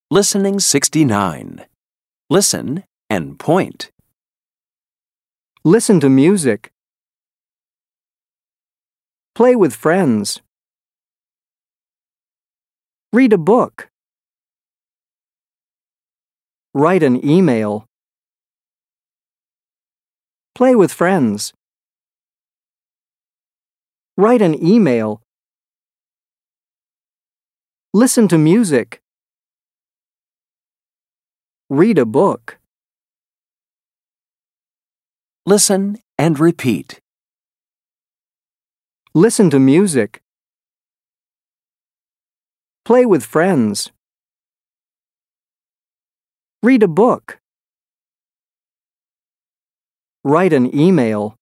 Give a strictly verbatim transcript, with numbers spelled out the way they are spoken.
Listening sixty-nine. Listen and point. Listen to music. Play with friends. Read a book. Write an email. Play with friends. Write an email. Listen to music. Read a book. Listen and repeat. Listen to music. Play with friends. Read a book. Write an email.